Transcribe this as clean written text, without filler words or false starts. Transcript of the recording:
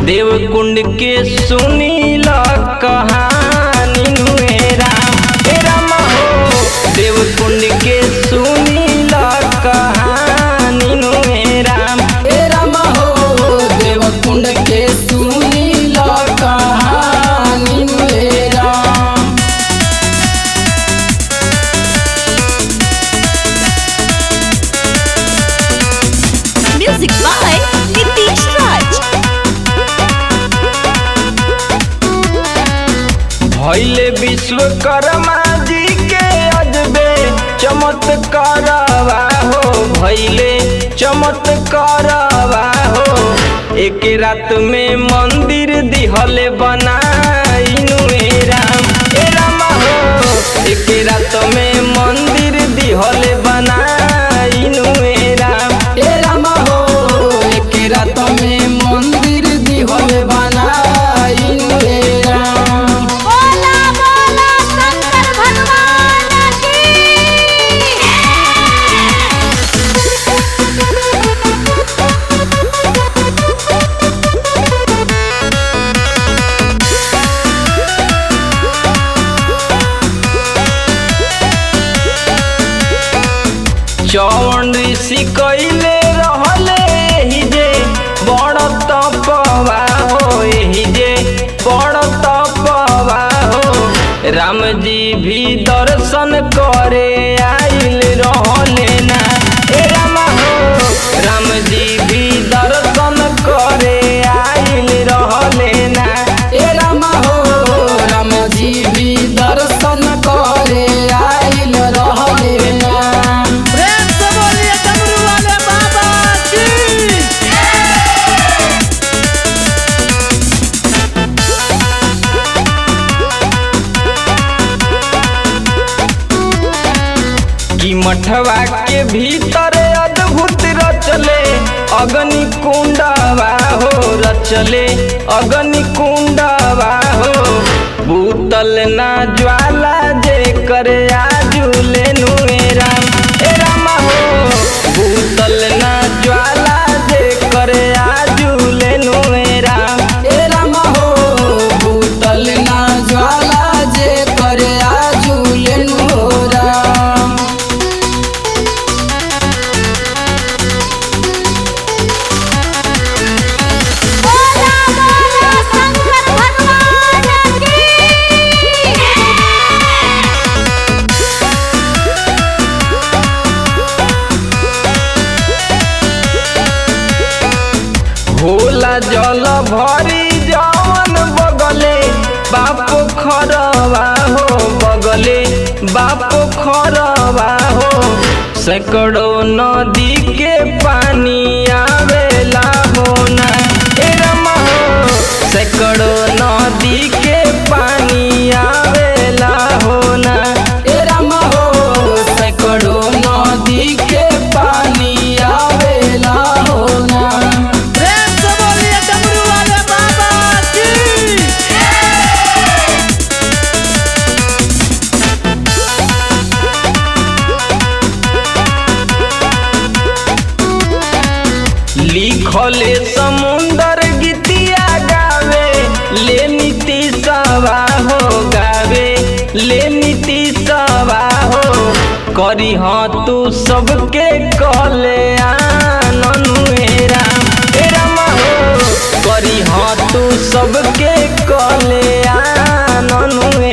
देवकुंड के सुनील कहानी नुए राम हे राम हो। देवकुंड के सुनील कहानी नुए राम हे राम हो। देवकुंड के सुनील कहानी नुए Ram. Music by Nitish Raj. भैले विश्वकर्मा जी के अजबे चमत्कारवा हो। भैले चमत्कारवा हो। एक रात में मंदिर दिहले बनाई नुए राम हे राम हो। एक रात में मंदिर दिहले बनाई नुए राम हे राम हो। एक रात में मंदिर दिहले बनाई नुए राम। बोला बोला शंकर भगवान की। चौवन ऋषि कैले रहले एही जे बड़ तपवा हो। एही जे बड़ तपवा हो। राम जी भी दर्शन करे आइल रहले ना हे राम हो। राम जी भी दर्शन करे आइल रहले ना हे राम हो। राम जी भी दर्शन करे आइल रहले ना। प्रेम से बोलिए डमरू वाले बाबा की। कि मठवा के भीतर अद्भुत रचले अग्नि कुंडवा हो। रचले अग्नि कुंडवा हो। भूतल ना ज्वाला जे करे आजुले नुए राम हे राम हो। भूतल ना ज्वाला जे करे आजुले नुए राम हे राम हो। भूतल ना ज्वाला जे करे आजुले नु राम। बोला बोला शंकर भगवान की। होला जल भरी जवन बगले बाप खरवा हो। बगले बाप खरवा हो। सैकड़ों नदी के पानी आवेला होना हे राम हो। सैकड़ों नदी के पानी आवेला होना हे राम हो। सैकड़ों नदी के पानी आवेला होना। प्रेम से बोलिए डमरू वाले बाबा की। लिखले समुंदर गीतिया गावे ले नीति सवा हो। गावे ले नीति सवा हो। करी हाँ तू सबके कहले आननु हे राम हे राम हो। करी हाँ तू सबके कहले आननु हे